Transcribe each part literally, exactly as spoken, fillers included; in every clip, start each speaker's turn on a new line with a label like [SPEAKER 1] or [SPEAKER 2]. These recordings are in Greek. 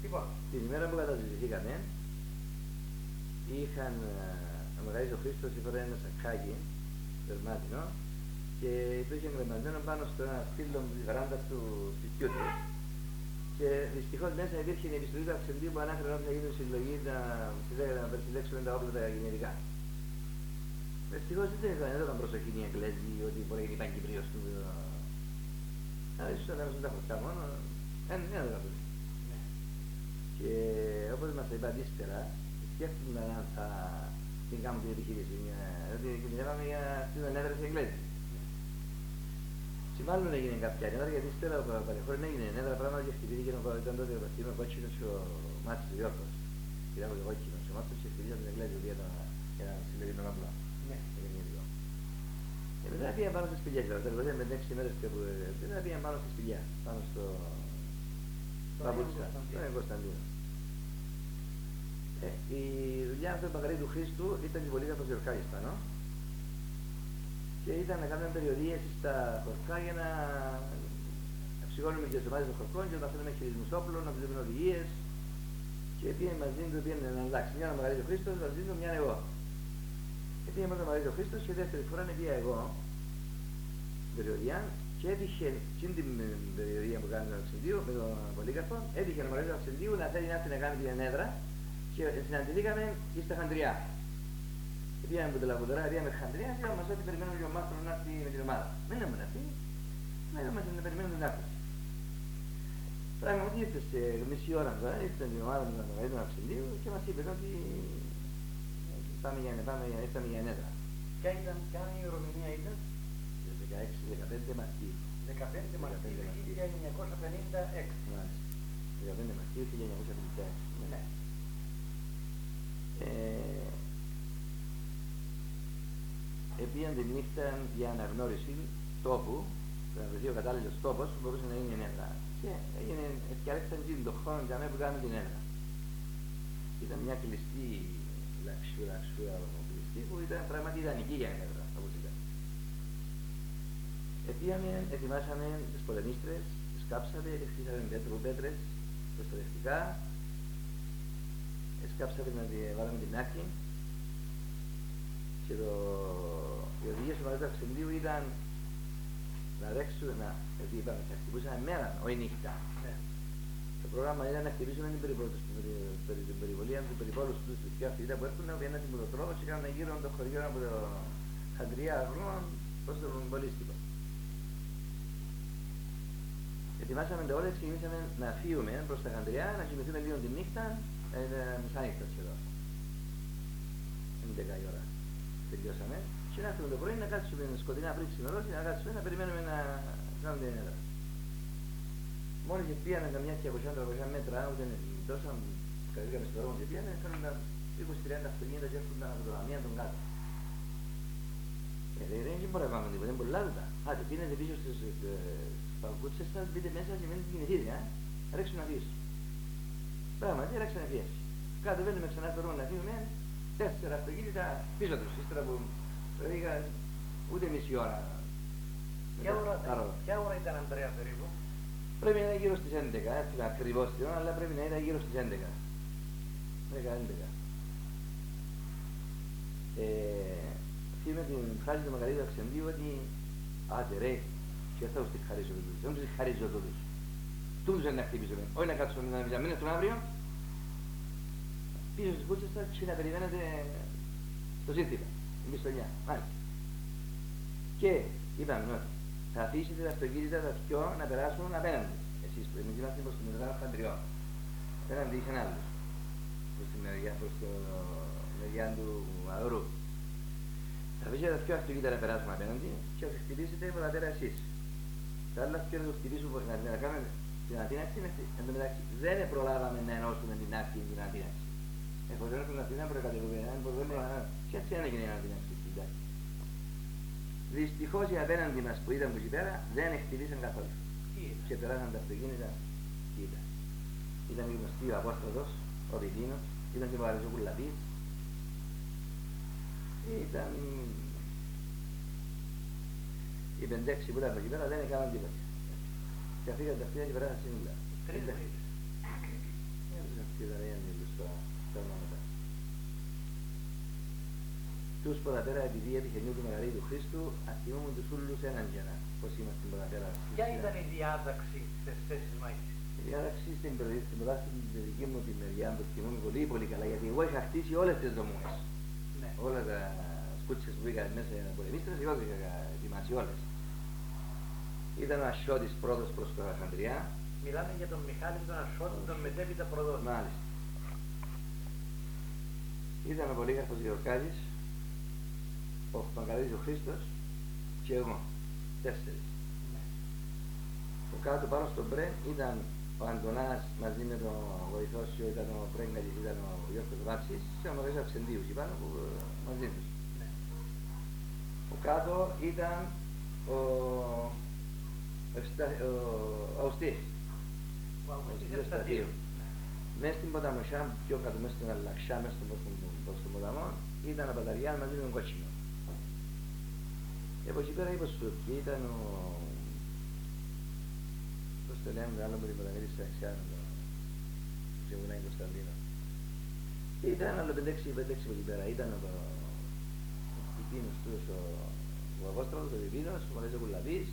[SPEAKER 1] Λοιπόν.
[SPEAKER 2] Την ημέρα που καταζητηθήκαμε, είχαν ο Μεγαλύτερος Χρήστος έφερε ένα σακάκι δερμάτινο και το είχε εγκλεμματμένο πάνω στο ένα στήλο της βεράντας του σπιτιού του. Και δυστυχώς μέσα υπήρχε η επιστολή του Αυξεντίου που ανάφερε ότι θα γίνει συλλογή να περισυλλέξουν τα όπλα τα γυναικά. Δυστυχώς δεν έδωσαν προσοχή οι Εγγλέζοι ότι μπορεί να είναι Παγκυπρίος του. Αλλά ίσως να δώσουν τα χωριά μόνο, δεν έδωσαν προσοχή. Και όπως μας είπα ύστερα, σκέφτομαι αν θα την κάνουμε την επιχείρηση, διότι κινδυνεύαμε για στείλουν έδρες οι Εγγλέζοι. Και μάλλον έγινε κάποια νέδρα, γιατί ύστερα ο παρεχώρη έγινε νέδρα πράγματα και χτυπήθηκε ήταν τότε ο Παστήμιο Κότσινος και ο Μάτσος ο Γιώργος. Ήταν ο Κότσινος, ο Μάτσος και χτυπήσαν την Εγγλέζη για να συλλογή των απλών. Και μετά πήγαν πάνω στη σπηλιά, τα τελευταία πέντε έξι μέρες που μετά πήγαν πάνω στη σπηλιά, πάνω στο Παπούτσα, στον Κωνσταντίνο. Ε, η δουλειά αυτού του Παγκαρίου του Χρήστου ήταν και πολύ καθώς Ιορκάγης πάνω και ήταν να κάνουμε περιοδίες στα χορκά για να ψυχώνουμε και τις ομάδες των χορκών και να μαθαίνουμε χειρισμούς όπλων, να ψηφίσουμε οδηγίες και πήγαινε μαζί του, πήγαινε να αλλάξει μια ο Παγκαρίου Χρήστος, μαζί του μια εγώ. Και πήγαινε μόνο ο Παγκαρίου Χρήστος και δεύτερη φορά με πήγα εγώ την περιοδία και έτυχε στην την περιοδία που κάνει τον Αυξεντίου με τον Πολύκαρπο, έτυχε ο Παγκαρίου Αυξεντίου να θέλει να έρθει να κάνει την ενέδρα και συναντηθήκαμε στα Χαντριά. Πήγαμε από τη Λαγουδερά, πήγαμε Χαντριά και είπαμε ότι περιμένουμε και ο Μάστρο να έρθει με την ομάδα. Δεν έμεινε αυτή, μένουμε να περιμένουμε την άκρη. Πράγματι ήρθε σε μισή ώρα τώρα, ήρθε την ομάδα του Μεγαλύτερου Αυξεντίου και μας είπε ότι πάμε για, πάμε, ήρθαμε για ενέδρα.
[SPEAKER 1] Ποια ήταν, ποια ημερομηνία ήταν?
[SPEAKER 2] δεκαέξι δεκαπέντε Μαρτίου.
[SPEAKER 1] δεκαπέντε Μαρτίου χίλια εννιακόσια πενήντα έξι.
[SPEAKER 2] Μάλιστα. δεκαπέντε Μαρτίου χίλια εννιακόσια πενήντα έξι.
[SPEAKER 1] Ναι.
[SPEAKER 2] Ε, Επίαν τη νύχτα για αναγνώριση τόπου, να βρεθεί ο κατάλληλος τόπος που μπορούσε να είναι ενέδρα. Και έγινε ευκαιρέξαν τον χρόνο για μένα που κάναμε την ενέδρα. Ήταν μια κλειστή λαξούρα, λαξούρα κλειστή που ήταν πράγματι ιδανική για ενέδρα, όπως ήταν. Επίαμε, ετοιμάσαμε τις πολεμίστρες, τις κάψαμε, χτίσαμε πέτρες, προστατευτικά, σκάψαμε να τη βάλαμε την άκρη και το... οι οδηγίες του Μεγαλύτερου Αυξεντίου ήταν να ρέξουμε, να... γιατί είπαμε, θα χτυπούσαμε μέρα, όχι νύχτα.
[SPEAKER 1] Ναι.
[SPEAKER 2] Το πρόγραμμα ήταν να χτυπήσουμε την περιβολία, την περιβόλους του στους πιο αυτοί που έρχονταν, που έναν τιμωτοτρόπο και κάνουν γύρω των χωριών από το Χαντριά αγρών προς το Πολύστικο. Ετοιμάσαμε τα όλα και ξεκινήσαμε να φύγουμε προς τα Χαντριά, να κοιμηθούμε λίγο τη νύχτα. Ήταν μισάνυχτα σχεδόν. έντεκα η ώρα. Τελειώσαμε. Και να έρθουμε το πρωί να κάτσουμε σκοτεινά πριν ξημερώσει, να κάτσουμε να περιμένουμε να κάνουμε την ενέδρα. Μόλι και πήγαμε καμιά διακόσια τριακόσια μέτρα, ούτε τόσο, κατέβηκαμε στον δρόμο και πήγαμε, φέρνονταν είκοσι τριάντα αυτοκίνητα και έρχονταν από το λαμία τον κάτω. Ε, δεν μπορούμε να κάνουμε τίποτα, είναι πολλά λεπτά. Άτε, πίνετε πίσω στις παγκούτσες σας, μπείτε μέσα και μένετε κινηθείτε, α. Ρίξουν να φύγεις. Πράγματι, ρίξανε φύγεις. Κάτω μπαίνουμε ξανά στο δρόμο να φύγουμε, τέσσερα αυτοκίνητα πίσω τους, ύστερα που πήγαν ούτε μισή ώρα.
[SPEAKER 1] Ποια ώρα ήταν, Αντρέα, περίπου?
[SPEAKER 2] Πρέπει να είναι γύρω στις έντεκα, έτσι ακριβώς την ώρα, αλλά πρέπει να είναι γύρω στις έντεκα. δέκα έντεκα. Ε, με την φράση του Μεγαλύτερου Αυξεντίου ότι άντε ρε, και θα τους χαρίζω τούτους, δεν τους χαρίζω τούτους. Τούτους είναι να χτυπήσουμε, όχι να κάτσουμε να μείνετε τον αύριο, πίσω στις κούτσες σας και να περιμένετε το σύνθημα, την πιστολιά, μάλιστα. Και είπαμε ότι θα αφήσετε τα αυτοκίνητα τα δυο να περάσουν απέναντι. Εσείς που εμείς είμαστε προς την μεριά των Χαντριών, απέναντι είχαν άλλους, προς τη μεριά, προς το μεριά του αγρού. Θα αφήσετε τα δυο αυτοκίνητα να περάσουν απέναντι και θα χτυπήσετε παρατέρα εσείς. Τα άλλα δυο να το χτυπήσουν να, να κάνουμε την ανατείναξη. Εν τω μεταξύ δεν προλάβαμε να ενώσουμε την άκρη την ανατείναξη. Εφόσον έρθουν την Αθήνα προκατηγορούμε, δεν μπορούμε να... Και έτσι έγινε η ανατείναξη στην τάξη. Δυστυχώς οι απέναντι μας που ήταν που εκεί πέρα δεν χτυπήσαν καθόλου. Και περάσαν τα αυτοκίνητα. Ήταν. Ήταν γνωστή ο Απόστολος, ο Πιτίνος, ήταν και ο Παπαρεζόπουλος. Ήταν οι πεντέξι που ήταν από εκεί πέρα δεν έκαναν τίποτα. Και αφήγαν τα αυτοκίνητα και περάσαν σύνολα. τους αυξηταρέαν τους τα ονόματα. Τους παραπέρα, επειδή έτυχε νιού του Μεγαλύτερου του Χρήστου, αθυμούμε τους ούλους έναν και ένα, πώς είμαστε παραπέρα.
[SPEAKER 1] Ποια ήταν η διάταξη στις θέσεις μάχης?
[SPEAKER 2] Η διάταξη στην προτάση την δική μου τη μεριά που θυμούμαι πολύ πολύ καλά, γιατί εγώ είχα χτίσει όλες τις δομούες.
[SPEAKER 1] Ναι.
[SPEAKER 2] Όλα τα σκούτσες που είχα μέσα για να πολεμίστρες, εγώ τις είχα ετοιμάσει όλες. Ήταν ο Ασιώτης πρώτος προς το Αλεξανδριά.
[SPEAKER 1] Μιλάμε για τον Μιχάλη τον Ασιώτη, τον μετέπειτα προδότη.
[SPEAKER 2] Μάλιστα. Ήταν ο Πολύκαρπος Γεωργάκης, ο Παγκαλής ο Χρήστος και εγώ. Τέσσερις.
[SPEAKER 1] Ναι.
[SPEAKER 2] Το κάτω πάνω στο Μπρε ήταν ο Αντωνάς μαζί με τον βοηθός, ήταν ο Πρέγκαλης, ήταν ο Γιώργος Βάτσης, και ο Μαγαζάς Αυξεντίους πάνω που, μαζί τους.
[SPEAKER 1] Ναι.
[SPEAKER 2] Ο κάτω ήταν ο, ο, ο Αουστής.
[SPEAKER 1] Ο Αυγουστής Ευσταθίου.
[SPEAKER 2] Μέσα στην ποταμοσιά, πιο κάτω, μέσα στην Αλλαξιά, μέσα στον ποταμό, ήταν ο Παταριάν μαζί με τον Κότσινο. Από εκεί πέρα είπα σου και ήταν ο... πώς το λέμε, άλλο με την Παταμίδη στην Αξιά, το Ζεγουνάη Κωνσταντίνο. Ήταν άλλο πέντε έξι από εκεί πέρα, ήταν ο Πιπίνος τους, ο Αγώστραβος, ο Πιπίνος, ο Μαλές ο Κουλαβής.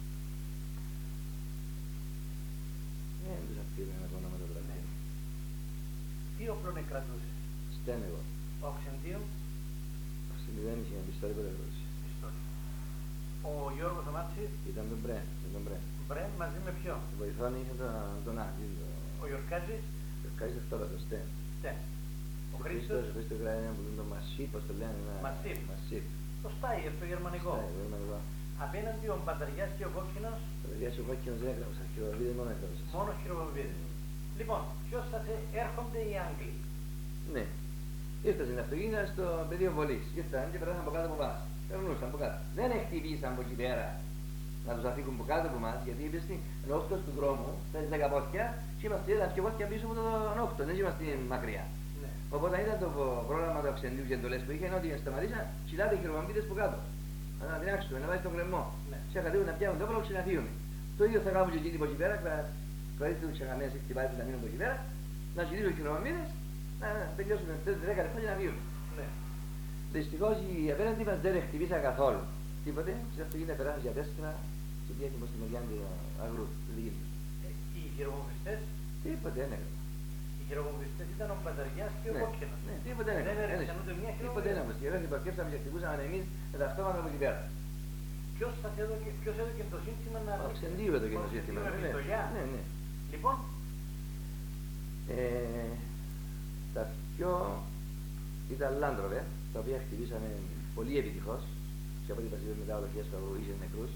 [SPEAKER 2] Δεν τους αφήνω από όνομα το τραγούδι.
[SPEAKER 1] Τι όπλο κρατούσε?
[SPEAKER 2] Στέν εγώ.
[SPEAKER 1] Ο Αυξεντίου.
[SPEAKER 2] Στην δεν είχε πιστόλι ποτέ κράτησε.
[SPEAKER 1] Ο Γιώργος ο Μάτσης.
[SPEAKER 2] Ήταν τον Μπρεν. Τον Μπρεν.
[SPEAKER 1] Μπρεν μαζί με ποιον?
[SPEAKER 2] Βοηθόν είχε τον Αντωνάκη.
[SPEAKER 1] Ο Γιορκάζης.
[SPEAKER 2] Ο Γιορκάζης αυτό το Στέν.
[SPEAKER 1] Στέν. Ο Χρήστος.
[SPEAKER 2] Ο Χρήστος γράφει που είναι το Μασίπ, πώς το λένε.
[SPEAKER 1] Μασίπ. Το Στάιερ, το γερμανικό. Απέναντι ο Μπαταριάς και ο Κόκκινος.
[SPEAKER 2] Ο Μπαταριάς και ο Κόκκινος δεν έγραψα, χειροβομβίδες μόνο έγραψα.
[SPEAKER 1] Μόνο χειροβομβίδες. Λοιπόν, ποιος θα σε έρχονται οι Άγγλοι?
[SPEAKER 2] Ναι. Ήρθαν στην αυτοκίνητα στο πεδίο βολής. Ήρθαν και περάσαν από κάτω από εμάς. Περνούσαν από κάτω. Δεν χτυπήσαν από εκεί πέρα να τους αφήκουν από κάτω από εμάς, γιατί είπες στην νόχτος του δρόμου, στα δέκα πόθηκια, και είμαστε ένα και πόθηκια πίσω από το νόχτο, δεν είμαστε μακριά. Ναι. Οπότε ήταν το πρόγραμμα του Αυξεντίου και εντολές που είχαν ότι σταματήσαν, ψηλάτε οι χειροβομβίδες από κάτω. Να την άξουμε, να βάζει τον κρεμό. Ναι. Και κατέβουν να πιάνουν το όπλο και να φύγουν. Το ίδιο θα κάνουν και εκείνοι από εκεί πέρα, κρατήστε τους τσαγαμές ή χτυπάτε να μείνουν από εκεί πέρα, να γυρίσουν οι χειροβομβίδες, να τελειώσουν δέκα λεπτά και να φύγουν. Ναι. Δυστυχώς οι απέναντι μας δεν χτυπήσαν καθόλου. Τίποτε, στην αυτοκίνητα περάσαν για τέσσερα και πήγαν προς τη μεριά του αγρού, τη δική τους.
[SPEAKER 1] Οι χειροβομβιστές?
[SPEAKER 2] Τίποτε, δεν έκανα.
[SPEAKER 1] Οι χειροβομβιστές ήταν ο Μπαταριάς και ο
[SPEAKER 2] ναι,
[SPEAKER 1] Κόκκινος.
[SPEAKER 2] Ναι, τίποτε δεν έκανα.
[SPEAKER 1] Δεν έριξαν ούτε μια χειροβομβίδα.
[SPEAKER 2] Τίποτε δεν έκανα. Και βέβαια υπαρκεύσαμε και χτυπούσαμε εμείς με τα αυτόματα από εκεί πέρα.
[SPEAKER 1] Ποιος σας έδωκε, ποιος έδωκε το σύνθημα να...
[SPEAKER 2] Ο Αυξεντίου έδωκε το σύνθημα. Ναι, ναι.
[SPEAKER 1] Λοιπόν.
[SPEAKER 2] Ε, τα πιο ήταν Λάντροβε, τα οποία χτυπήσαμε πολύ επιτυχώς και από την πασίδα μετά ολοχές που είχε νεκρούς.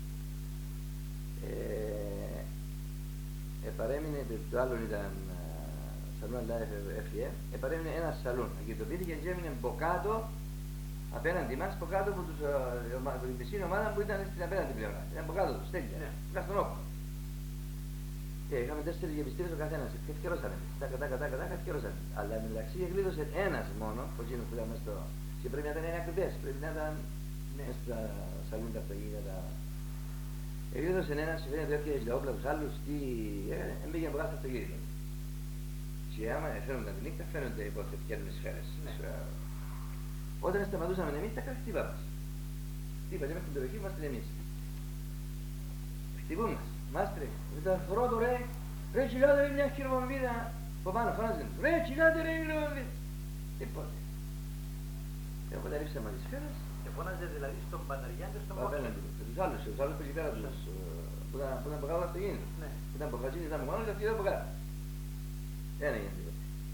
[SPEAKER 2] Ε, επαρέμεινε, το άλλο ήταν σαλούν αλλά έφυγε, επαρέμεινε ένα σαλούν, αγκαιτοποιήθηκε και έμεινε από κάτω απέναντι μας, από κάτω από τους, ε, την μισή ομάδα που ήταν στην απέναντι πλευρά. Ήταν από κάτω τους, στέλνια, ναι. Στον όχο. Και είχαμε τέσσερις γεμιστήρες ο καθένας, και ευκαιρώσανε, τάκα τάκα τάκα τάκα ευκαιρώσανε. Αλλά μεταξύ εγκλείδωσε ένας μόνο, ο εκείνος που ήταν μες στο... και πρέπει να ήταν ακτιβές, πρέπει να ήταν ναι. Μες στα σαλούν τα αυτοκίνητα. Εγκλείδωσε ένας, φαίνεται έφυγε τα όπλα τους άλλους, τι έκανε, έμπαιγε από κάθε αυτοκίνητο. Και άμα φαίνονταν τη νύχτα, φαίνονται οι πότε φτιάχνουν σφαίρες. Ναι. Όταν σταματούσαμε εμείς, τα κάθε χτύπα μας. Χτύπατε μέχρι την περιοχή μας την εμείς. Χτυπούν μας. Μάστρε, με τα φορώ το ρε, ρε τσιλάτε ρε μια χειροβομβίδα από πάνω, φωνάζουν, ρε τσιλάτε ρε χειροβομβίδα. Τίποτε. Και οπότε ρίξαμε τις σφαίρες.
[SPEAKER 1] Και φώναζε δηλαδή στον Μπαταριά και στον Κόκκινο.
[SPEAKER 2] Τους άλλους, τους άλλους που εκεί πέρα τους, που ήταν από κάτω αυτοκίνητο. Ήταν από χαζίνη, ήταν από πάνω και αυτοί ήταν από κάτω. Δεν έγινε τίποτε.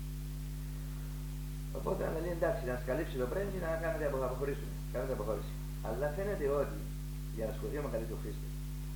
[SPEAKER 2] Οπότε αν λέει εντάξει, να σκαλύψει το πρέντσι να κάνετε αποχωρήσουμε. Κάνετε αποχώρηση. Αλλά φαίνεται ότι για να σκοτεί ο Μακαρίτης ο Χρήστος.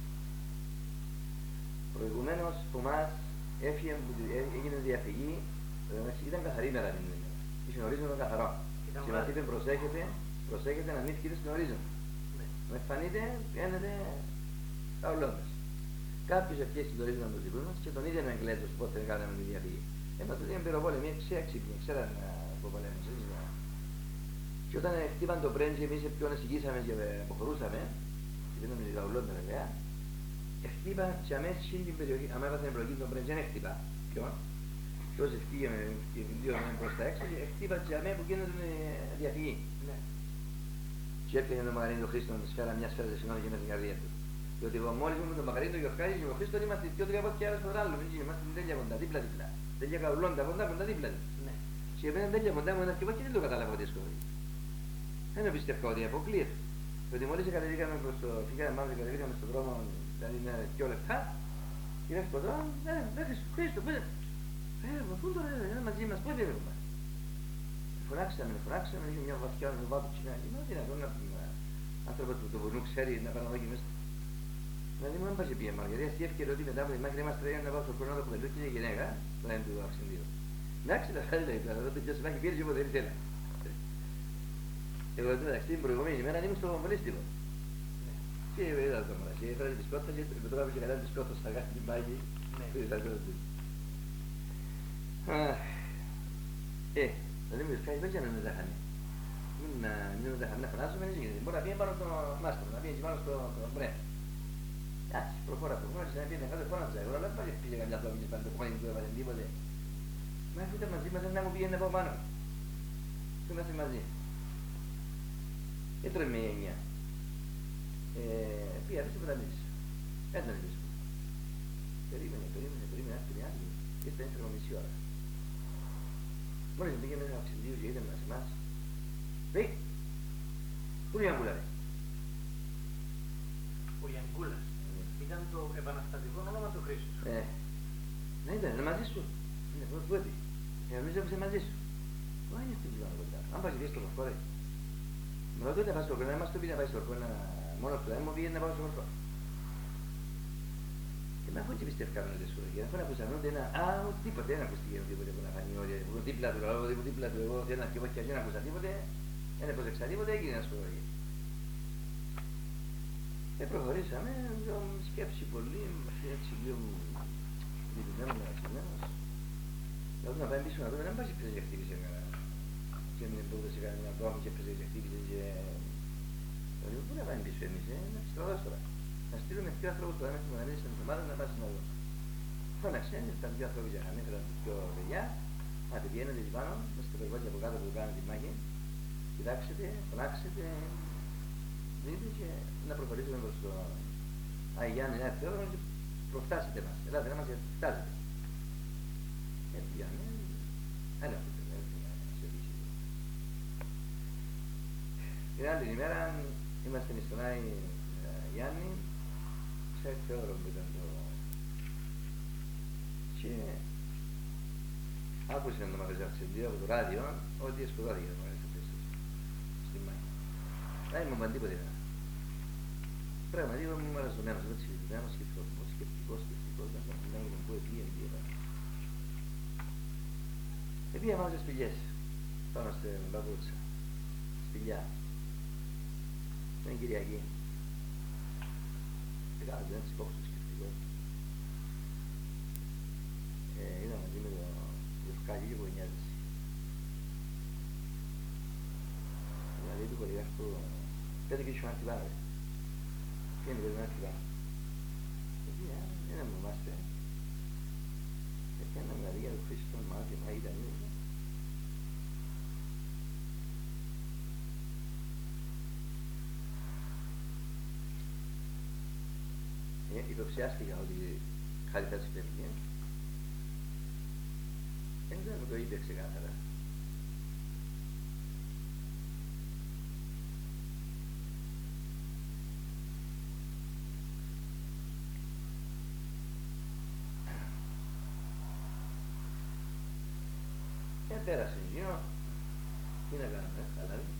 [SPEAKER 2] Προηγουμένως που μας έφυγε, έγινε διαφυγή, ήταν καθαρή μέρα την ημέρα. Είχε ορίζοντα καθαρό. Και μας είπε προσέχετε, προσέχετε να μην φύγετε στην ορίζοντα. Ναι. Με φανείτε, φαίνεται καουλώντας. Κάποιος ευχέσει τον ορίζοντα του δικού μας και τον ίδιο ο Εγγλέζος πότε δεν κάναμε τη διαφυγή. Εμάς τότε είχαν πυροβόλεμοι, ξέξυπνοι, ξέραν από πολέμους. Και όταν χτύπαν το πρέντζι, εμείς ποιον εσυγγίσαμε και αποχωρούσαμε, και δεν ήταν καουλώντα βέβαια, χτύπα και αμέσως στην την περιοχή, άμα έβαθαν εμπλοκή τον πρέντζι, δεν χτύπα. Ποιον? Και όσοι φύγαμε και βιλίωναμε προς τα έξω, χτύπα και αμέ που γίνονται διαφυγή.
[SPEAKER 1] Ναι.
[SPEAKER 2] Και έπαιρνε το μαγαρίνι του Χρήστο με τη σφαίρα, μια σφαίρα ζεσινόνη και με την καρδία του. Διότι εγώ μόλις μου το μαγαρίνι του Γιορκάκη και ο Χρήστος είμαστε δύο τρία πόδια άλλα στο άλλο, είμαστε τέλεια κοντά, δίπλα-δίπλα. Τέλεια καουλώντα κοντά, κοντά δίπλα.
[SPEAKER 1] Ναι.
[SPEAKER 2] Και εμένα τέλεια κοντά μου ένας και εγώ και δεν το κατάλαβα ότι σκορεί. Δεν πιστεύω ότι αποκλείεται. Διότι μόλις κατεβήκαμε προς το, φύγαμε μάλλον και κατεβήκαμε στον δρόμο, δηλαδή με δυο λεπτά, και μέχρι το δρόμο, ε, μέχρι στο Χρήστο, πού είναι. Ε, πού τώρα, είναι μαζί μας, πού είναι. Φωνάξαμε, φωνάξαμε, είχε μια βαθιά με βάτο τσινάκι. Μα τι να κάνω, άνθρωπο του το βουνού ξέρει να πάνε εδώ και μέσα. Δηλαδή μου δεν πάει πήγε μάλλον, γιατί αστιεύκαιρε ότι μετά από τη μάκρη μας τρέχει να πάω στο χρόνο το κουβελού και η γυναίκα, το ένα του αξιντήου. Εντάξει, τα φάει λέει τώρα, τότε ποιος να έχει πήρε και όποτε ήθελα. Εγώ εντάξει την προηγούμενη ημέρα ήμουν στο βολίστικο. Και είδα το μωρά, και έφερε τη σκότα και με τώρα είχε καλά τη σκότα στα γάτη την πάγη. Ε, δηλαδή μου διευκάζει πέτια να με ζάχανε. Μην με ζάχανε να φωνάζουμε, δεν γίνεται. Μπορεί να πήγαινε πάνω στο μάστρο, να πήγαινε πάνω στο μπρέ. Εντάξει, προχώρα, προχώρα, σε να πήγαινε κάτω φώναζα. Εγώ αλλά δεν πήγε καμιά τόμινη πάνω το πόνι που έβαλε τίποτε. Μα αφού ήταν μαζί μας δεν μου πήγαινε από πάνω. Που είμαστε μαζί. Έτρεμε η εννιά. Πήγα πίσω που τα μίλησα. Έθανε πίσω. Περίμενε, περίμενε, περίμενε, άκρη άλλη. Ήρθε έφερμα μισή ώρα. Μόλις πήγε μέσα από ξεντίου και είδε μας εμάς. Πει, πού είναι η Αγκούλα ρε.
[SPEAKER 1] Ο Ιαγκούλας ήταν το επαναστατικό όνομα του Χρήστου.
[SPEAKER 2] Ε, να ήταν, είναι μαζί σου. Είναι πού έπει. Νομίζω έπαιζε μαζί σου. Μα είναι στην πλάνα κοντά. Αν πάει και στο χορκό ρε. Με ρωτώ να πάει στο χορκό, να μας το πει να πάει στο χορκό, μόνο του, δεν μου πήγε να πάω στο χορκό. Και με αφού και πιστεύκαμε ότι σου έγινε, αφού να ακούσαμε ούτε ένα, α, τίποτε, δεν ακούστηκε τίποτε που να φανεί όλοι, που δίπλα του, λόγω που δίπλα του, εγώ θέλω να και εγώ και δεν ακούσα τίποτε, δεν προσέξα τίποτε, έγινε να σου έγινε. Και προχωρήσαμε, σκέψη πολύ, έτσι λίγο διτυμένο με αξιμένος. Δηλαδή να πάμε πίσω να δούμε, δεν πάει πίσω και χτύπησε κανένα. Και μην εμπόδωσε κανένα δρόμο και πίσω και χτύπησε και... Δηλαδή πού να πάμε πίσω εμείς, ε, να στραβάς τώρα. Να στείλουμε δύο ανθρώπους που έμεσαι να μείνεις στην εβδομάδα να πας να δω. Φώναξε, ήταν δύο άνθρωποι για χαμέ, έφεραν δύο παιδιά, να πηγαίνετε εκεί πάνω, μέσα στο περβόκι από κάτω που κάνουν τη μάχη, κοιτάξτε, φωνάξετε, δείτε και να προχωρήσουμε προς το Αγιάννη, να έρθει ώρα και προφτάσετε μας, ελάτε να μας φτάσετε. Ε, πήγαμε, ένα αυτό το έρθει να σε πείσει. Την άλλη ημέρα είμαστε στον Άγιο Γιάννη, σε θεώρω που ήταν το... Και άκουσε το μαγαζάρτσεντίο από το ράδιο ότι σκοτώθηκε το μαγαζάρτσεντίο στη μάχη. Δεν ήμουν τίποτε να. Πράγματι ήμουν μαραζωμένος, δεν σκεφτημένος, σκεφτικός, σκεφτικός, σκεφτικός, δεν θα έγινε που επήγαινε, τι έπανε. Επήγα μάζε σπηλιές, πάνω στην παπούτσα, σπηλιά. Ήταν Κυριακή. Κάτσε ένας υπόψης σκεφτικός. Ήταν μαζί με το Γιορκάκη και γονιάζεσαι. Δηλαδή του χωριάχτου πέντε και σιωμά χτυπά ρε. Τι είναι πέντε να χτυπά. Γιατί δεν μου μάστε. Έκανε δηλαδή για το Χριστό μάτι, μα ήταν ίδιο. Υποψιάστηκα ότι χάρη θα της φεύγει. Ε, δεν μου το είπε ξεκάθαρα. Ε, πέρασε γύρω. Τι να κάνουμε, καλά είναι.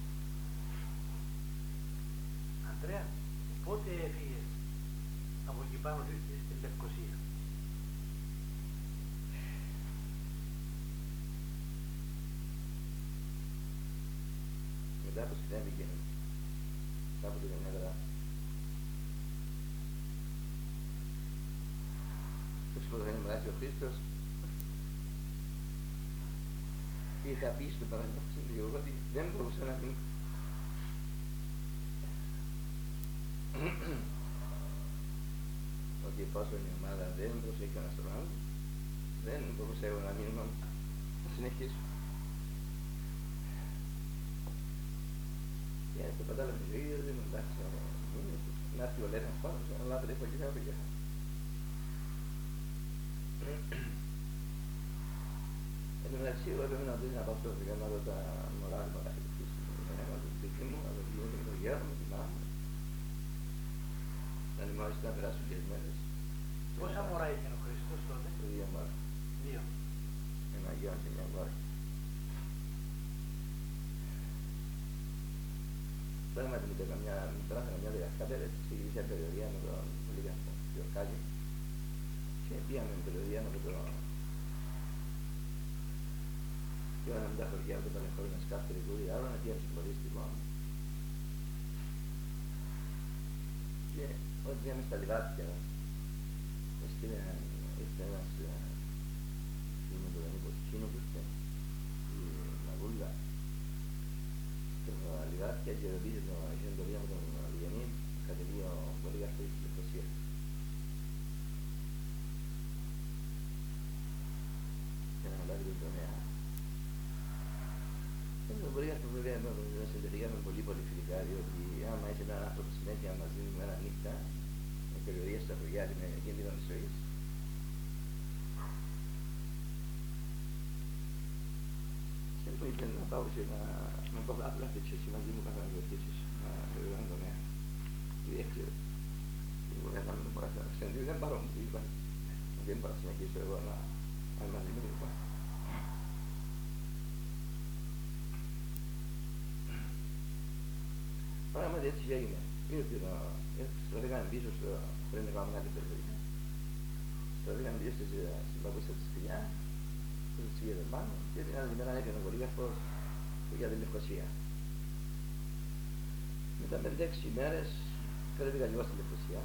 [SPEAKER 1] Ανδρέα, πότε έφυγες από εκεί πάνω στην Λευκοσία?
[SPEAKER 2] Μετά από συνέβηκε κάπου την ενέδρα που σκοτωθένει μράζει ο Χρήστος, είχα πει στον Παναγιώτη ότι δεν μπορούσα να μην ότι εφόσον η ομάδα δεν προσέχει ένας τον άλλο, δεν μπορούσα εγώ να μείνω συνεχίσω. Και το κατάλαβε η ζωή, δεν είναι εντάξει, να έρθει ο Λένας πάνω, αλλά δεν έχω και θα πήγα. Εν τω μεταξύ, εγώ έπρεπε να δεις να πάω στο Αφρικά να δω τα μωρά του παραχαιρετής του, το σπίτι μου, να το βγαίνω με το γέρο μου, τη μάμα μου. Να ανημάζω να περάσουν και τις μέρες.
[SPEAKER 1] Πόσα μωρά είχε ο Χριστός τότε?
[SPEAKER 2] Δύο μωρά.
[SPEAKER 1] Δύο.
[SPEAKER 2] Ένα γιο και μια κόρη. Πράγματι μου περάσαμε μια δεκαετία στη Γρήσια περιοδία με τον Λίγαστο Γιορκάκη και πήγαμε με περιοδία με το πήγαμε με τα χωριά με το πανεχώριο με σκάφτερη διάλογο να πήγαμε στην πολίστικο και όταν πήγαμε στα λιβάτια ήρθε ένας φίλος μου τον Νίκο Τσίνο που ήρθε η Μαγούλα στα λιβάτια και ρωτήσε το γενετορία με τον Λιγενή κατεβεί ο Πολύγαρχος στη Λευκοσία. Και να μετάβει τον τομέα. Και τον Πολύγαρχο βέβαια με συνδετικά με πολύ πολύ φιλικά, διότι άμα είσαι έναν άνθρωπο συνέχεια μαζί με ένα νύχτα, με περιοδίες στα χωριά και με κίνδυνο της ζωής, και μου είπε να πάω και να, να πάω απλά και εσύ μαζί μου καθένα γιορτήσεις να περιοδεύω τον τομέα. Γιατί έτσι, εγώ δεν θα με το μπορώ να ξεντρεί, δεν πάρω μου, είπα. Δεν μπορώ να συνεχίσω εγώ να είμαι μαζί με λοιπόν. Πράγματι έτσι έγινε. Στραφήκαμε πίσω στο, πριν να κάνουμε άλλη περιοδία. Στραφήκαμε πίσω στην παπούσα της Φιλιά, που της πήγε πάνω, και την άλλη μέρα έκανε ο Πολύγαρχος για την Λευκοσία. Μετά πέντε έξι ημέρες κατέβηκα και εγώ στη Λευκοσία.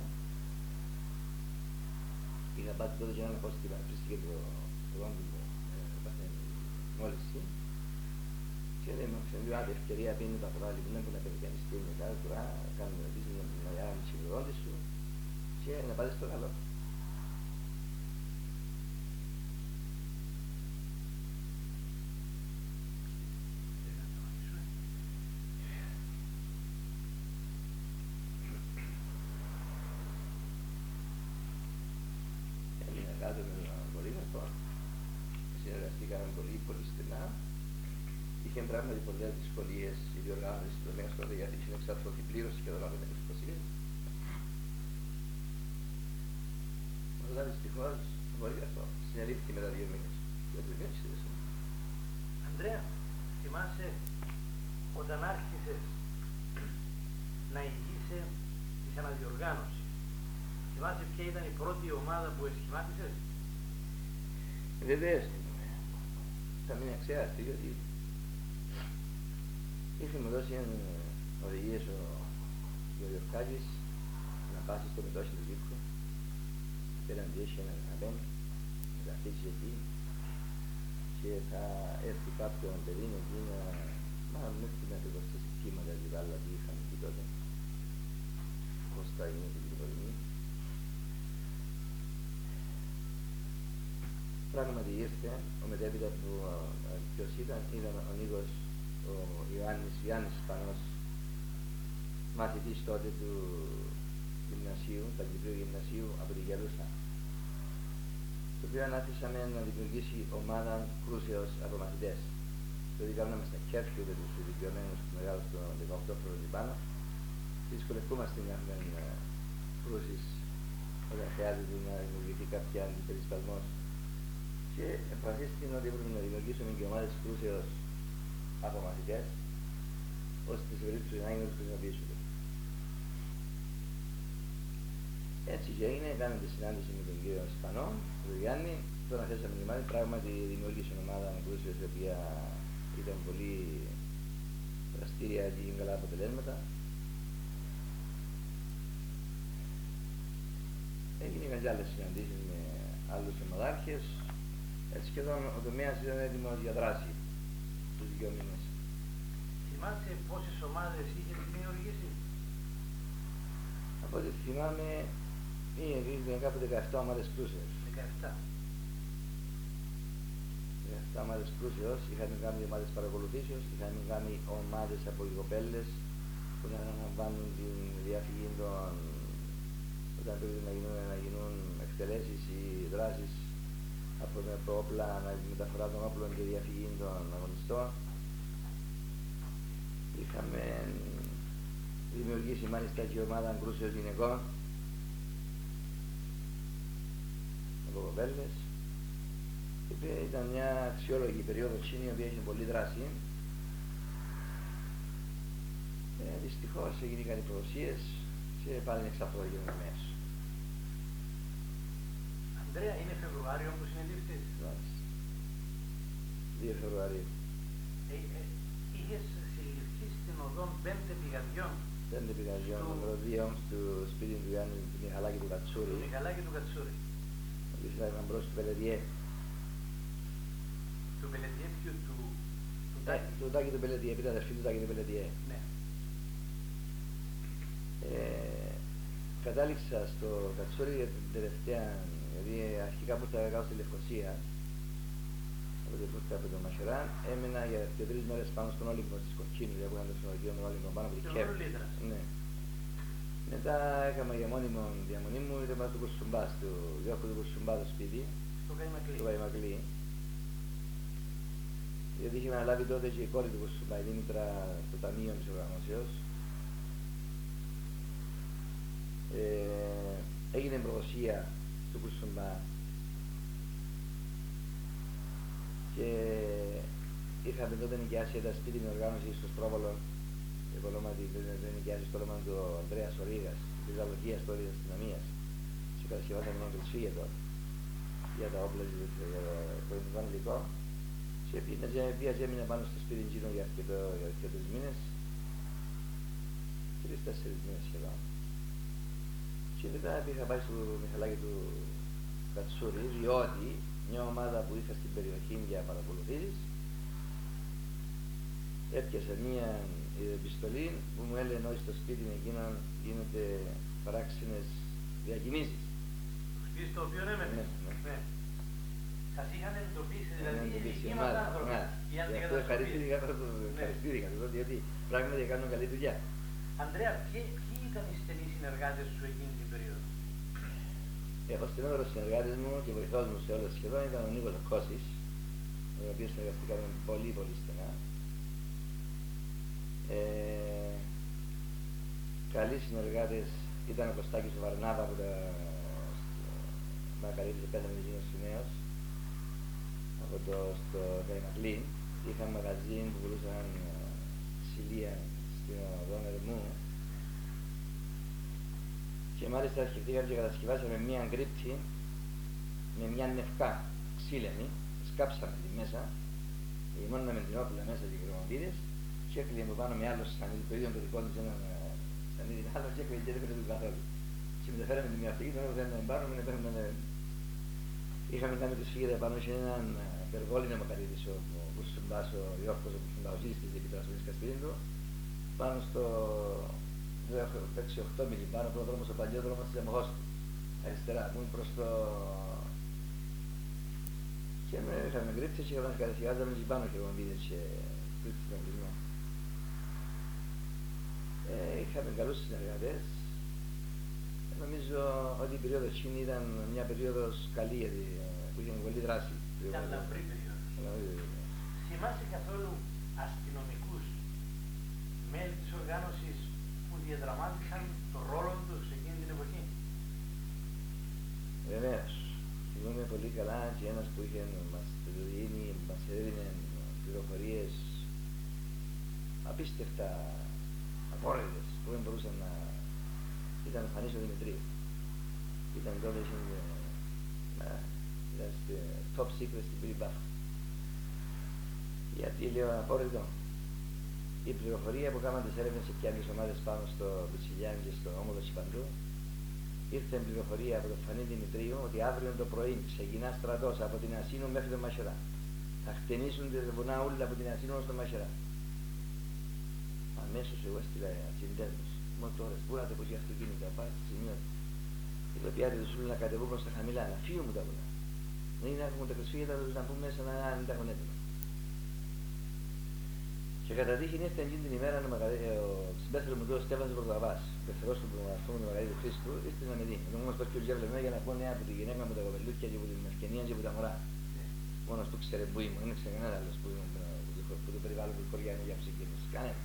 [SPEAKER 2] Είχα πάει τότε και έναν απόστημα, βρίσκηκε το γόντι μου, μόλις και δεν μου ξενδιώ άλλη ευκαιρία πίνει τα φορά λοιπόν που να κάνει στήλ μετά, τώρα κάνουμε να δεις μια μαγιά με συμπληρώντη σου και να πάρεις το καλό. Έμεινα κάτω με τον Πολύγαρχο, συνεργαστήκαμε πολύ πολύ στενά. Είχε πράγματι πολλές δυσκολίες η διοργάνωση του τομέα τότε γιατί είχε εξαρθωθεί πλήρως σχεδόν από την εξουσία. Αλλά δυστυχώς ο Πολύγαρχος συνελήφθη μετά δύο μήνες. Και δεν πήγαινε στη θέση.
[SPEAKER 1] Ανδρέα, θυμάσαι όταν άρχισες να ηγείσαι της αναδιοργάνωσης, θυμάσαι ποια ήταν η πρώτη ομάδα που εσχημάτισες?
[SPEAKER 2] Βεβαίως θυμάμαι. Θα μην αξιάστη γιατί είχε μου δώσει οδηγίες ο Γιορκάκης να πάσει στο μετώσιο του Δίκου πέραν διέσαι έναν απέν, να τα αφήσει εκεί και θα έρθει κάποιον παιδί εκεί να μα μου έρθει να τεκοστήσει κύματα και τα άλλα που είχαμε εκεί τότε πώς θα γίνει την τριπολινή. Πράγματι ήρθε ο μετέπειτα που ποιος ήταν, ήταν ο Νίκος ο Ιωάννης, Ιωάννης Σπανός, μαθητής τότε του γυμνασίου, του Αγγλικού Γυμνασίου από τη Γελούσα, το οποίο ανάθεσαμε να δημιουργήσει ομάδα κρούσεως από μαθητές. Δηλαδή κάναμε στα κέφια με τους ηλικιωμένους του μεγάλους των δεκαοκτώ χρόνων πάνω και δυσκολευόμαστε να έχουμε κρούσεις όταν χρειάζεται να δημιουργηθεί κάποια αντιπερισπασμός. Και αποφασίστηκε ότι έπρεπε να δημιουργήσουμε και ομάδες κρούσεως από μαθητές, ώστε σε περίπτωση να είναι να τους χρησιμοποιήσουμε. Έτσι και έγινε, κάναμε τη συνάντηση με τον κύριο Σπανό, τον Γιάννη, τον θέσαμε την ομάδα, πράγματι δημιούργησε ομάδα με κρούσεως η οποία ήταν πολύ δραστήρια και είχε καλά αποτελέσματα. Έγιναν και άλλες συναντήσεις με άλλους ομαδάρχες, έτσι σχεδόν ο τομέας ήταν έτοιμος για δράση τους δύο μήνες.
[SPEAKER 1] Θυμάσαι πόσες ομάδες είχε δημιουργήσει?
[SPEAKER 2] Από ό,τι θυμάμαι, είχε κάπου δεκαεπτά ομάδες κρούσεως.
[SPEAKER 1] δεκαεπτά.
[SPEAKER 2] Yeah. στα ομάδες κρούσεως, είχαμε κάνει ομάδες παρακολουθήσεως, είχαμε κάνει ομάδες από οι κοπέλες που να αναλαμβάνουν την διαφυγή των, όταν πρέπει να γίνουν, να γίνουν εκτελέσεις ή δράσεις από το όπλα, να μεταφορά των όπλων και διαφυγή των αγωνιστών. Είχαμε δημιουργήσει μάλιστα και ομάδα κρούσεως γυναικών από κοπέλες. Ήταν μια αξιόλογη περίοδος η οποία είχε πολλή δράση. Ε, δυστυχώς έγιναν οι προδοσίες και πάλι εξαφρώγηκαν μέσα.
[SPEAKER 1] Ανδρέα, είναι Φεβρουάριο που συνελήφθης?
[SPEAKER 2] δύο Φεβρουαρίου.
[SPEAKER 1] Ε, ε, είχες συλληφθεί στην οδόν πέντε πηγαδιών.
[SPEAKER 2] Πέντε πηγαδιών, στο... νούμερο δύο, στο σπίτι του Γιάννη του Μιχαλάκη του Κατσούρη.
[SPEAKER 1] Του Μιχαλάκη του Κατσούρη.
[SPEAKER 2] Ο οποίος ήταν μπρος του Πελεδιέ.
[SPEAKER 1] Του Πελεδιέ ποιου, του... του
[SPEAKER 2] ε,
[SPEAKER 1] Τάκη.
[SPEAKER 2] Του Τάκη του Πελεδιέ, επειδή αδερφή του Τάκη του Πελεδιέ.
[SPEAKER 1] Ναι.
[SPEAKER 2] Ε, κατάληξα στο Κατσούρη για την τελευταία, δηλαδή αρχικά που ήρθα κάτω στη Λευκοσία, από την πούστα από το Μαχερά, έμεινα για δύο τρεις μέρες πάνω στον Όλυμπο της Κοκκίνου, για που ήταν το ξενοδοχείο με Όλυμπο πάνω από την Κέφ. Ναι. Μετά έκανα για μόνιμο διαμονή μου, ήταν πάνω στο Κουρσουμπά, στο Γιώργο του Κουρσουμπά το σπίτι, στο Καϊμακλή. Γιατί είχε αναλάβει τότε και η κόρη του Κουρσουμπά, η Δήμητρα, το Ταμείο της Οργανώσεως. Ε, έγινε προδοσία του Κουρσουμπά και είχαμε τότε νοικιάσει ένα σπίτι με οργάνωση στο Στρόβολο, δεν νοικιάσει στο όνομα του Ανδρέας Ορίγας, της αλογίας τότε της αστυνομίας, και κατασκευάσαμε μια κρυσφή εδώ για τα όπλα και το ελληνικό υλικό, και πήγα και έμεινα πάνω στο σπίτι εκείνο για αρκετούς μήνες, τρεις-τέσσερις μήνες σχεδόν. Και μετά πήγα πάει στο Μιχαλάκη του Κατσούρη, διότι μια ομάδα που είχα στην περιοχή για παρακολουθήσεις έπιασε μια επιστολή που μου έλεγε ότι στο σπίτι εκείνον γίνονται παράξενες διακινήσεις.
[SPEAKER 1] Το σπίτι στο οποίο έμενε.
[SPEAKER 2] Ναι, ναι.
[SPEAKER 1] Ναι. Σας είχαν εντοπίσει, δηλαδή
[SPEAKER 2] οι
[SPEAKER 1] είμαστε άνθρωποι.
[SPEAKER 2] Γι' αυτό ευχαριστήθηκα τότε, διότι πράγματι κάνουν καλή δουλειά.
[SPEAKER 1] Ανδρέα, ποιοι ήταν οι στενοί συνεργάτες σου εκείνη την περίοδο?
[SPEAKER 2] Ε, ο στενότερος συνεργάτης μου και βοηθός μου σε όλα σχεδόν ήταν ο Νίκος Κώσης, με τον οποίο συνεργαστήκαμε πολύ πολύ στενά. Ε, καλοί συνεργάτες ήταν ο Κωστάκης ο Βαρνάβα που τα μακαρίτησε πέθανε εκείνος του νέος από το στο Καϊμακλή. Είχα μαγαζί που πουλούσαν ξυλία στην οδό Ερμού και μάλιστα σκεφτήκαμε και κατασκευάσαμε μια κρύπτη με μια νευκά ξύλινη, σκάψαμε τη μέσα, λιμώναμε την όπλα μέσα και κρεμοβίδες και έκλειγε από πάνω με άλλο σανίδι, το ίδιο το δικό τους ένα σανίδι άλλο και έκλειγε και δεν έπαιρνε του καθόλου. Και μεταφέραμε τη μια αυτή, τώρα δεν πάρουμε, παίρνουμε. Είχαμε κάνει τη σφίγγετα πάνω σε έναν υπεργόλινο μακαρίτης ο Κουρσουμπάς, ο Γιώργος ο Κουρσουμπάς, ο ζήτης της Επιτροπής Κασπίριν του, πάνω στο έξι οκτώ μιλί πάνω από τον δρόμο, στο παλιό δρόμο της Εμοχώς του, αριστερά, που είναι προς το... Και με είχαμε κρύψεις και όταν κατασκευάζαμε και πάνω χειρομοβίδες και κρύψεις με κλεισμό. Ε, είχαμε καλούς συνεργατές. Νομίζω ότι η περίοδος εκείνη ήταν μια περίοδος καλή γιατί που είχε πολύ δράση.
[SPEAKER 1] Ήταν λαμπρή περίοδος. Θυμάσαι καθόλου αστυνομικούς μέλη της οργάνωσης που διαδραμάτισαν το ρόλο τους σε εκείνη την εποχή?
[SPEAKER 2] Βεβαίως. Θυμάμαι πολύ καλά και ένας που είχε μας δίνει, μας έδινε πληροφορίες απίστευτα απόρριτες που δεν μπορούσαν να... Ήταν ο Φανής ο Δημητρίου. Ήταν τότε ήταν στη top secret στην Πυριμπάφα. Γιατί λέω απόρριτο. Η πληροφορία που κάναν τις έρευνες σε άλλες ομάδες πάνω στο Βυτσιλιάν και στο Όμοδο Σιπαντού, ήρθε πληροφορία από τον Φανή Δημητρίου ότι αύριο το πρωί ξεκινά στρατός από την Ασίνου μέχρι τον Μαχερά. Θα χτενίσουν τη βουνά όλα από την Ασίνου ως τον Μαχερά. Αμέσως εγώ έστειλα συνδέσμους. Μόνο τώρα, σπούρατε πως για αυτοκίνητα, πάει στο σημείο. Οι τοπιάτες τους ούλουν να κατεβούν στα χαμηλά, να φύγουν μου τα βουνά. είναι να έχουμε τα Χριστούγεννα να πούμε σαν να μην τα έχουν έτοιμα. Και κατά τύχη ήρθε εκείνη την ημέρα ο συμπέθερος μου, ο Στέφανος Πρωταβάς, ο πεθερός του του Μεγαλύτερου Χρήστου, ήρθε να με δει. Εγώ όμως πας και ο για να πω νέα από τη γυναίκα με τα κοπελούκια και από την ευκαινία και από τα μωρά. Μόνος του ξέρε που ήμουν, δεν ήξερε κανένα άλλος που ήμουν που το περιβάλλον του χωριά μου για ψυχήνες. Κανένα.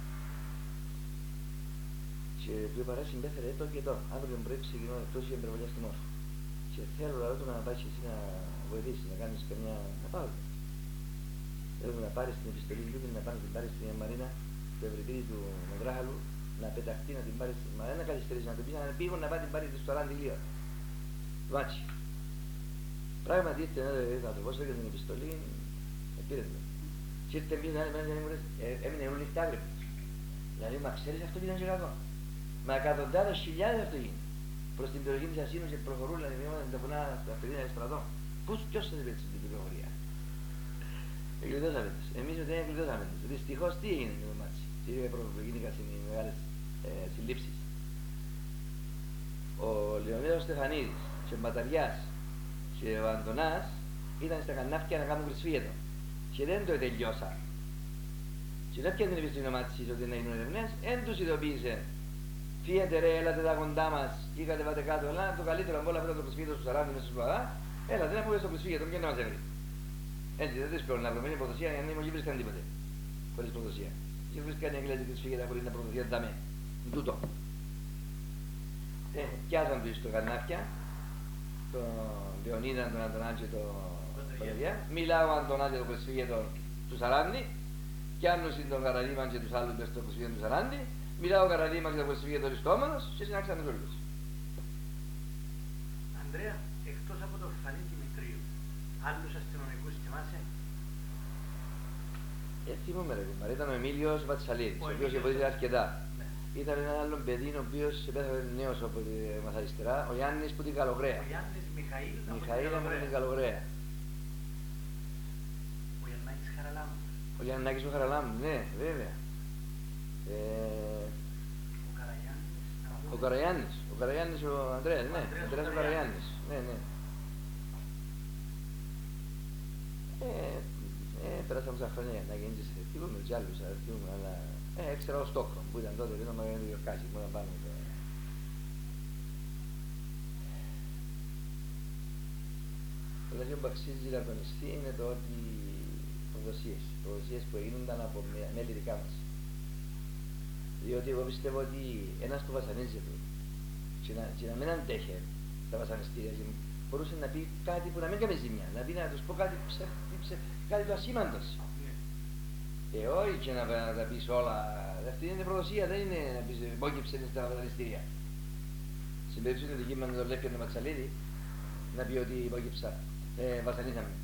[SPEAKER 2] Και του είπα ρε συμπέθερε το και το, αύριο πρωί ξεκινώ εκτός για εμπερβολιά στη Μόρφη. Και θέλω λαό του να πάει εσύ να βοηθήσεις, να κάνεις καμιά... να πάω. Θέλω να πάρεις την επιστολή του, να πάνε να την πάρεις στην Μαρίνα, το ευρυπίδι του Μεδράχαλου, να πεταχτεί, να την πάρεις, μα δεν να καθυστερείς, να το πεις, να πήγω να πάει την πάρεις στο Ράντι Λίο. Μάτσι. Πράγματι ήρθε ένα άνθρωπος, έκανε την επιστολή, πήρε την. Και ήρθε πίσω την άλλη μέρα και μου λέει, έμεινε όλη νύχτα άγρυπνος. Δηλαδή, μα ξέρεις αυτό πήγαινε και κακό. Μα εκατοντάδες χιλιάδες αυτό γίνει. Προς την περιοχή της Ασίνου και προχωρούν, δηλαδή, τα βουνά στα παιδίνα και στρατό. Πώς, ποιος θα είπε την πληροφορία. Εγκλειδώσαμε τους. Εμείς δεν εγκλειδώσαμε τους. Δυστυχώς τι έγινε με το μάτσι. Τι γίνηκαν οι μεγάλες ε, συλλήψεις. Ο Λεωνίδας Στεφανίδης και ο Μπαταριάς και ο Αντωνάς ήταν στα κανάφια να κάνουν κρυσφύγετο. Και δεν το τελειώσαν. Και δεν πιάνε την επιστήμη μάτσις ότι να γίνουν ερευνές, δεν τους ειδοποίησε. Φύγετε ρε, έλατε τα κοντά μας ή κατεβάτε κάτω, αλλά το καλύτερο από όλα αυτά το κρυσφύγετο στους σαράντα μέσα στους Παδά, έλατε να πούμε στο κρυσφύγετο, ποιο να μας έβρει. Έτσι, δεν δύσκολο να βρούμε προδοσία, γιατί δεν βρίσκαν τίποτε. Χωρίς προδοσία. Και βρίσκαν οι Αγγλέζοι κρυσφύγετα χωρίς να προδοσία δαμέ. Τούτο. Ε, πιάσαν τους στο κανάφια, τον Λεωνίδα, τον Αντωνάτζη και τον Παντριά. Μιλάω ο Αντωνάτζη το κρυσφύγετο του σαράντα, πιάνουν τον Καραδίμαν και τους άλλους μες στο κρυσφύγετο του σαράντα, μιλάω ο Καραδίμαν και το κρυσφύγετο αριστόμενος και συνάξαμε τους όλους.
[SPEAKER 1] Ανδρέα, εκτός από το Φανή Δημητρίου, άλλους αστυνομικούς θυμάσαι?
[SPEAKER 2] Ε, θυμούμαι ρε κουμπάρε, ήταν ο Εμίλιος Βατσαλίδης, ο, ο οποίος βοήθησε αρκετά. Ναι. Ήταν ένα άλλο παιδί, ο οποίος πέθανε νέος από τη μας αριστερά, ο Γιάννης που την Καλογραία.
[SPEAKER 1] Ο Γιάννης Μιχαήλ,
[SPEAKER 2] Μιχαήλ από την Καλογραία.
[SPEAKER 1] Ο Γιαννάκης Χαραλάμου.
[SPEAKER 2] Ο Γιαννάκης ο Χαραλάμου, ναι, βέβαια. Ε,
[SPEAKER 1] ο Καραγιάννης.
[SPEAKER 2] Ο Καραγιάννης, ο Καραγιάννης ο Ανδρέας, ναι, ο Ανδρέας ο Καραγιάννης, ναι, ναι. Ε, ε, πέρασαν τόσα χρόνια να γίνεις θυμούμε τους άλλους, θυμούμε, αλλά ε, έξερα ο Στόκχολμ που ήταν τότε, δεν ήταν ο Γιορκάσης, που ήταν πάνω το... Το λαγείο που αξίζει να τονιστεί είναι το ότι προδοσίες, προδοσίες που έγιναν από μέλη δικά μας. Διότι εγώ πιστεύω ότι ένας που βασανίζεται και να, και να μην αντέχει τα βασανιστήρια μπορούσε να πει κάτι που να μην κάνει ζημιά, να πει να τους πω κάτι, ψε, ψε, κάτι το ασήμαντος. Yeah. Ε, όχι και να, να τα πεις όλα, αυτή είναι προδοσία, δεν είναι να πεις μπόκεψε στα βασανιστήρια. Στην περίπτωση του δική μας τον Λεύκιο τον Ματσαλίδη, να πει ότι μπόκεψα, ε, βασανίσαμε.